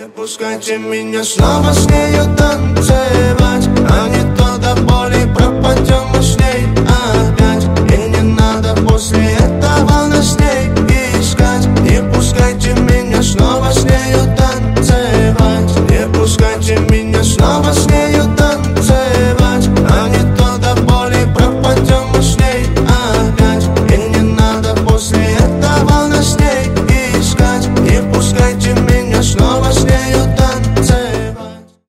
Пускайте меня снова с нею танцевать, а не то до боли пропадем мы с ней опять. И не надо после этого нас с ней искать. Не пускайте меня снова с нею танцевать, не пускайте меня снова с ней